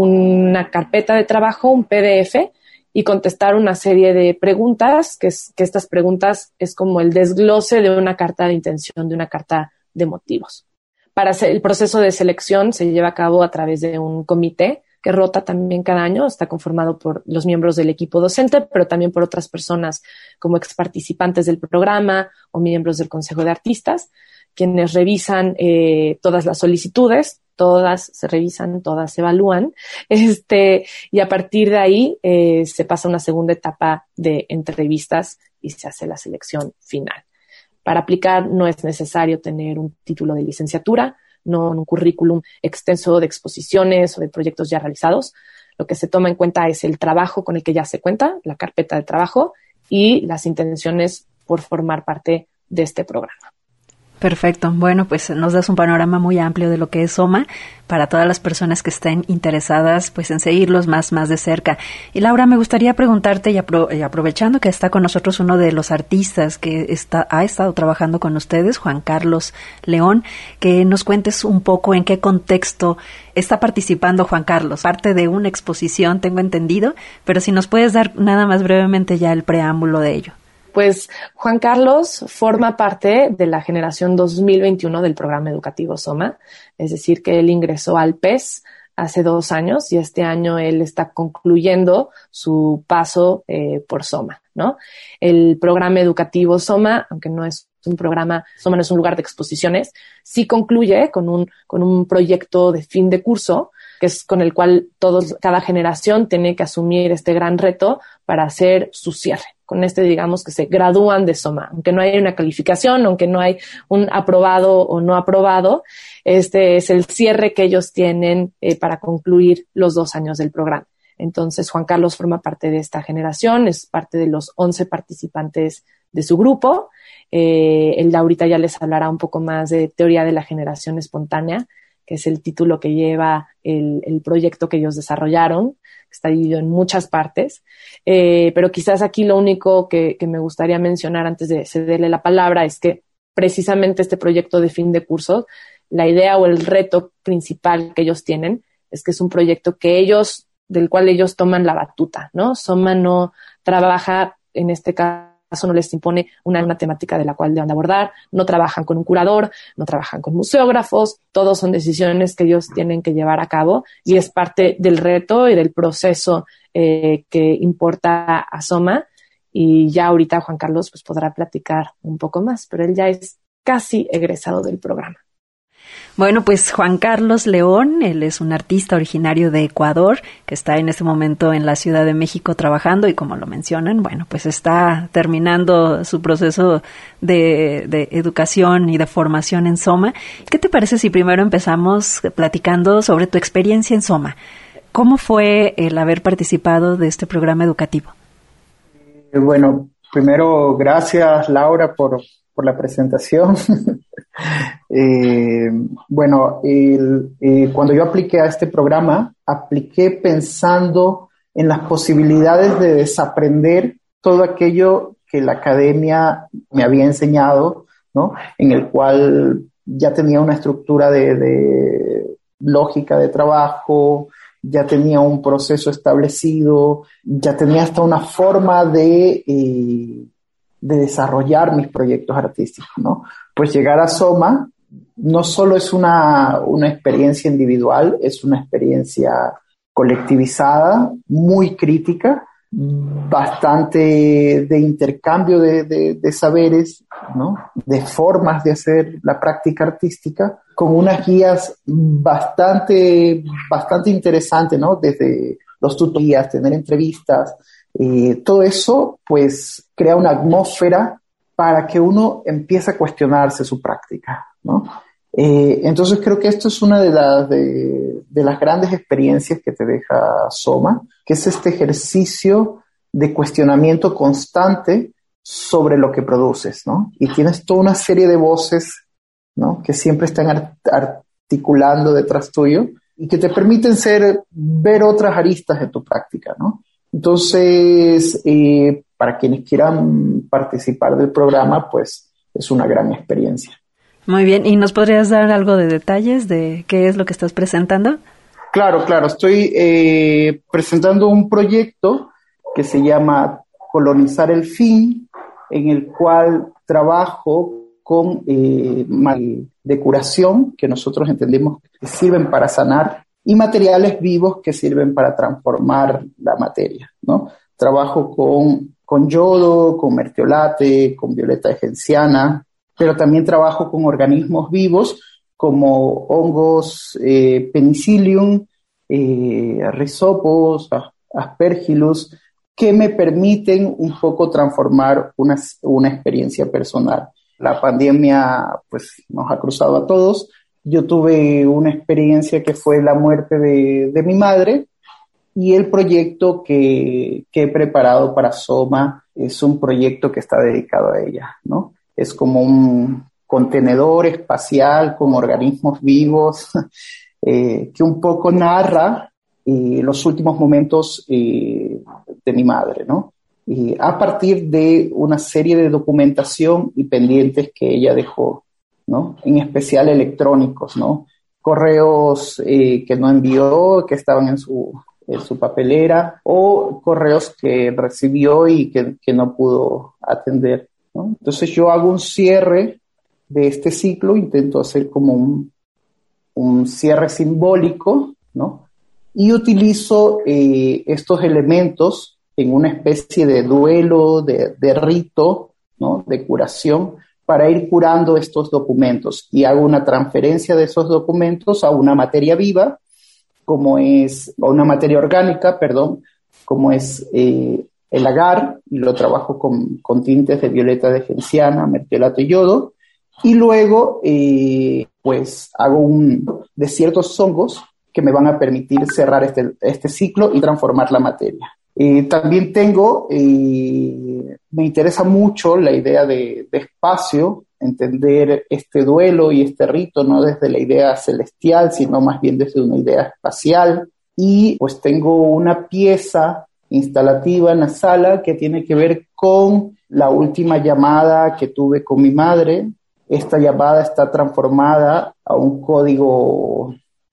una carpeta de trabajo, un P D F, y contestar una serie de preguntas, que, es, que estas preguntas es como el desglose de una carta de intención, de una carta de motivos. Para hacer el proceso de selección se lleva a cabo a través de un comité que rota también cada año, está conformado por los miembros del equipo docente, pero también por otras personas como exparticipantes del programa o miembros del Consejo de Artistas, quienes revisan eh, todas las solicitudes, todas se revisan, todas se evalúan, este, y a partir de ahí eh, se pasa a una segunda etapa de entrevistas y se hace la selección final. Para aplicar no es necesario tener un título de licenciatura, no un currículum extenso de exposiciones o de proyectos ya realizados. Lo que se toma en cuenta es el trabajo con el que ya se cuenta, la carpeta de trabajo y las intenciones por formar parte de este programa. Perfecto. Bueno, pues nos das un panorama muy amplio de lo que es Soma para todas las personas que estén interesadas pues en seguirlos más, más de cerca. Y Laura, me gustaría preguntarte, y, apro- y aprovechando que está con nosotros uno de los artistas que está, ha estado trabajando con ustedes, Juan Carlos León, que nos cuentes un poco en qué contexto está participando Juan Carlos. Parte de una exposición, tengo entendido, pero si nos puedes dar nada más brevemente ya el preámbulo de ello. Pues Juan Carlos forma parte de la generación dos mil veintiuno del programa educativo Soma, es decir, que él ingresó al P E S hace dos años y este año él está concluyendo su paso eh, por Soma, ¿no? El programa educativo Soma, aunque no es un programa, Soma no es un lugar de exposiciones, sí concluye con un, con un proyecto de fin de curso, que es con el cual todos, cada generación tiene que asumir este gran reto para hacer su cierre. Con este, digamos, que se gradúan de Soma. Aunque no hay una calificación, aunque no hay un aprobado o no aprobado, este es el cierre que ellos tienen eh, para concluir los dos años del programa. Entonces, Juan Carlos forma parte de esta generación, es parte de los once participantes de su grupo. Eh, él ahorita ya les hablará un poco más de teoría de la generación espontánea, que es el título que lleva el, el proyecto que ellos desarrollaron. Está dividido en muchas partes, eh, pero quizás aquí lo único que, que me gustaría mencionar antes de cederle la palabra es que precisamente este proyecto de fin de curso, la idea o el reto principal que ellos tienen es que es un proyecto que ellos, del cual ellos toman la batuta, ¿no? Soma no trabaja, en este caso no les impone una, una temática de la cual deben abordar, no trabajan con un curador, no trabajan con museógrafos, todos son decisiones que ellos tienen que llevar a cabo y es parte del reto y del proceso eh, que importa a Soma y ya ahorita Juan Carlos pues podrá platicar un poco más, pero él ya es casi egresado del programa. Bueno, pues Juan Carlos León, él es un artista originario de Ecuador que está en este momento en la Ciudad de México trabajando y como lo mencionan, bueno, pues está terminando su proceso de, de educación y de formación en Soma. ¿Qué te parece si primero empezamos platicando sobre tu experiencia en Soma? ¿Cómo fue el haber participado de este programa educativo? Eh, bueno, primero gracias Laura por, por la presentación. Eh, bueno, el, eh, cuando yo apliqué a este programa, apliqué pensando en las posibilidades de desaprender todo aquello que la academia me había enseñado, ¿no? En el cual ya tenía una estructura de, de lógica de trabajo, ya tenía un proceso establecido, ya tenía hasta una forma de, eh, de desarrollar mis proyectos artísticos, ¿no? Pues llegar a Soma no solo es una, una experiencia individual, es una experiencia colectivizada, muy crítica, bastante de intercambio de, de, de saberes, ¿no? De formas de hacer la práctica artística, con unas guías bastante, bastante interesantes, ¿no? Desde los tutorías, tener entrevistas, eh, todo eso pues crea una atmósfera para que uno empiece a cuestionarse su práctica, ¿no? Eh, entonces creo que esto es una de las, de, de las grandes experiencias que te deja Soma, que es este ejercicio de cuestionamiento constante sobre lo que produces, ¿no? Y tienes toda una serie de voces, ¿no? Que siempre están art- articulando detrás tuyo y que te permiten ser, ver otras aristas de tu práctica, ¿no? Entonces, eh, para quienes quieran participar del programa, pues es una gran experiencia. Muy bien, ¿y nos podrías dar algo de detalles de qué es lo que estás presentando? Claro, claro, estoy eh, presentando un proyecto que se llama Colonizar el Fin, en el cual trabajo con eh, de curación, que nosotros entendemos que sirven para sanar, y materiales vivos que sirven para transformar la materia, ¿no? Trabajo con, con yodo, con mertiolate, con violeta de genciana, pero también trabajo con organismos vivos como hongos, eh, penicillium, eh, rhizopus, aspergillus, que me permiten un poco transformar una, una experiencia personal. La pandemia pues nos ha cruzado a todos. Yo tuve una experiencia que fue la muerte de, de mi madre, y el proyecto que, que he preparado para Soma es un proyecto que está dedicado a ella, ¿no? Es como un contenedor espacial con organismos vivos eh, que un poco narra eh, los últimos momentos eh, de mi madre, ¿no? Y a partir de una serie de documentación y pendientes que ella dejó, ¿no? En especial electrónicos, ¿no? Correos eh, que no envió, que estaban en su, en su papelera, o correos que recibió y que, que no pudo atender, ¿no? Entonces yo hago un cierre de este ciclo, intento hacer como un, un cierre simbólico, ¿no? Y utilizo eh, estos elementos en una especie de duelo, de, de rito, ¿no? De curación, para ir curando estos documentos, y hago una transferencia de esos documentos a una materia viva, como es, a una materia orgánica, perdón, como es eh, el agar, y lo trabajo con, con tintes de violeta de genciana, mertiolate y yodo, y luego eh, pues hago un de ciertos hongos que me van a permitir cerrar este, este ciclo y transformar la materia. Eh, también tengo, eh, me interesa mucho la idea de, de espacio, entender este duelo y este rito no desde la idea celestial, sino más bien desde una idea espacial, y pues tengo una pieza instalativa en la sala que tiene que ver con la última llamada que tuve con mi madre. Esta llamada está transformada a un código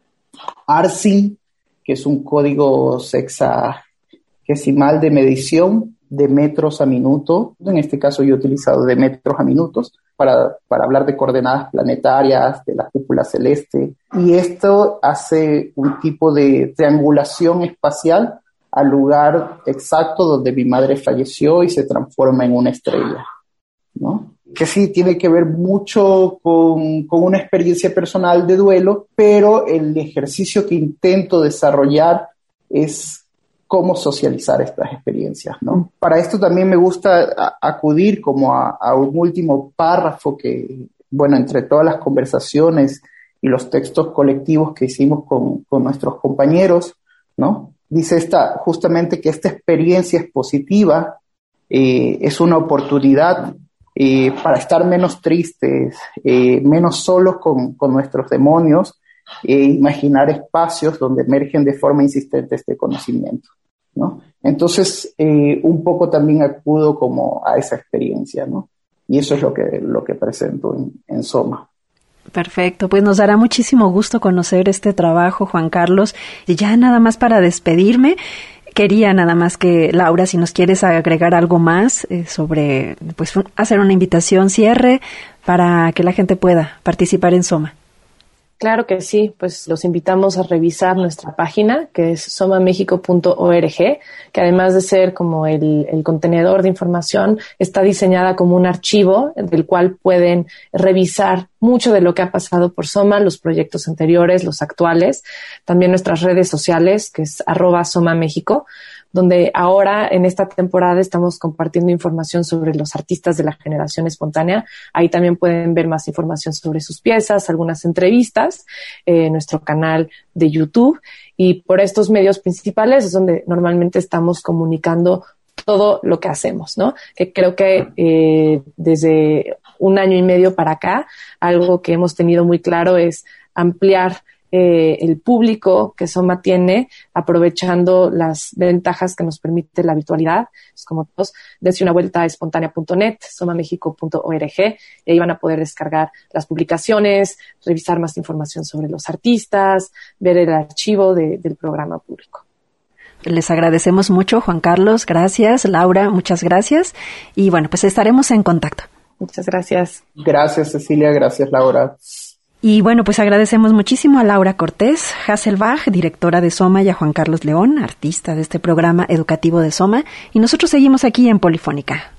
ARSIN, que es un código sexagesimal de medición de metros a minuto. En este caso yo he utilizado de metros a minutos para, para hablar de coordenadas planetarias, de la cúpula celeste. Y esto hace un tipo de triangulación espacial al lugar exacto donde mi madre falleció y se transforma en una estrella, ¿no? Que sí tiene que ver mucho con, con una experiencia personal de duelo, pero el ejercicio que intento desarrollar es cómo socializar estas experiencias, ¿no? Para esto también me gusta a, acudir como a, a un último párrafo que, bueno, entre todas las conversaciones y los textos colectivos que hicimos con, con nuestros compañeros, ¿no? Dice esta, justamente que esta experiencia expositiva eh, es una oportunidad eh, para estar menos tristes, eh, menos solos con, con nuestros demonios, e imaginar espacios donde emergen de forma insistente este conocimiento, ¿no? Entonces, eh, un poco también acudo como a esa experiencia, ¿no? Y eso es lo que, lo que presento en, en Soma. Perfecto, pues nos dará muchísimo gusto conocer este trabajo, Juan Carlos. Y ya nada más para despedirme, quería nada más que, Laura, si nos quieres agregar algo más eh, sobre, pues hacer una invitación, cierre, para que la gente pueda participar en Soma. Claro que sí, pues los invitamos a revisar nuestra página, que es soma mexico punto org, que además de ser como el, el contenedor de información, está diseñada como un archivo del cual pueden revisar mucho de lo que ha pasado por Soma, los proyectos anteriores, los actuales, también nuestras redes sociales, que es arroba Soma México, donde ahora en esta temporada estamos compartiendo información sobre los artistas de la generación espontánea. Ahí también pueden ver más información sobre sus piezas, algunas entrevistas, en eh, nuestro canal de YouTube. Y por estos medios principales es donde normalmente estamos comunicando todo lo que hacemos, ¿no? Que creo que eh, desde un año y medio para acá, algo que hemos tenido muy claro es ampliar Eh, el público que Soma tiene, aprovechando las ventajas que nos permite la virtualidad. Es como todos, dense una vuelta a espontánea punto net, soma mexico punto org, y ahí van a poder descargar las publicaciones, revisar más información sobre los artistas, ver el archivo de, del programa público. Les agradecemos mucho, Juan Carlos, gracias. Laura, muchas gracias. Y bueno, pues estaremos en contacto. Muchas gracias. Gracias, Cecilia, gracias, Laura. Y bueno, pues agradecemos muchísimo a Laura Cortés Hasselbach, directora de Soma, y a Juan Carlos León, artista de este programa educativo de Soma. Y nosotros seguimos aquí en Polifónica.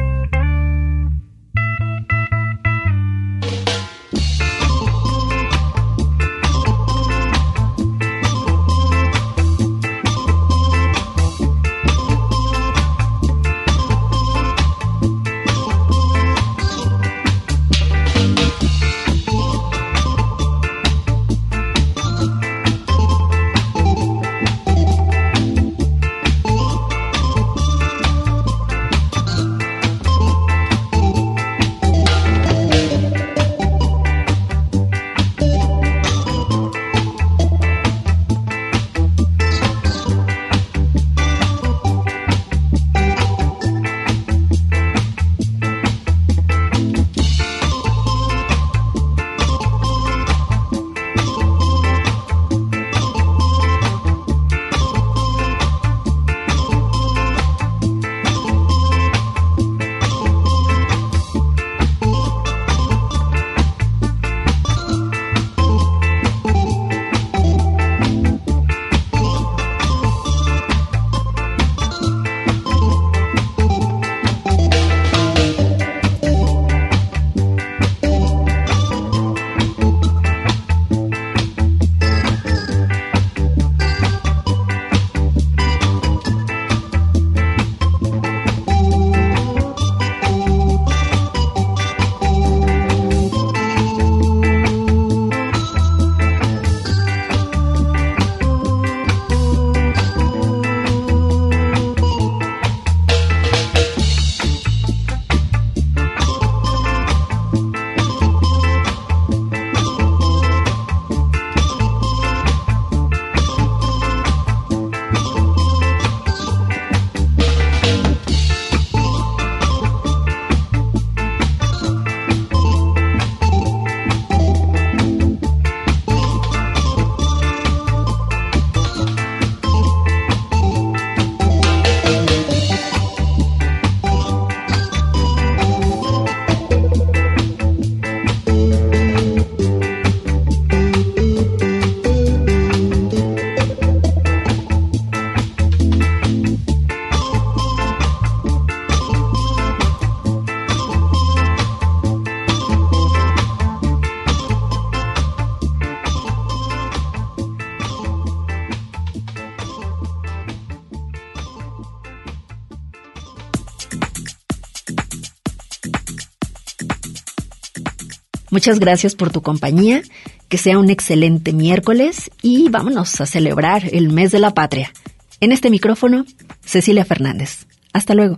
Muchas gracias por tu compañía, que sea un excelente miércoles y vámonos a celebrar el mes de la patria. En este micrófono, Cecilia Fernández. Hasta luego.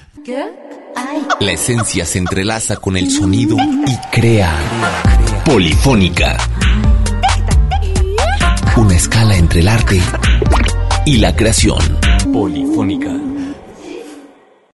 La esencia se entrelaza con el sonido y crea Polifónica. Una escala entre el arte y la creación. Polifónica.